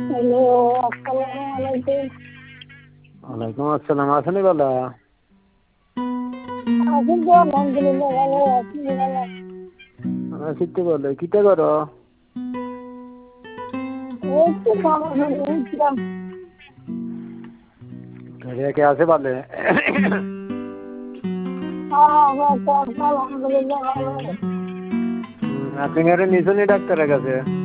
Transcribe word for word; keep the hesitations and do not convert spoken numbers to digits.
Hello, আসসালামু আলাইকুম। ওয়ালাইকুম আসসালাম। আসেনি বলা আছি তো আলহামদুলিল্লাহ ভালো আছি। ভালো আসিতে বলে কিটা করো? এই তো খাওয়া দাওয়া উঠলাম। ঘরে কে আছে বলে? হ্যাঁ, আলহামদুলিল্লাহ ভালো। আপনি ঘরে নিছুনি ডাক্তারের কাছে?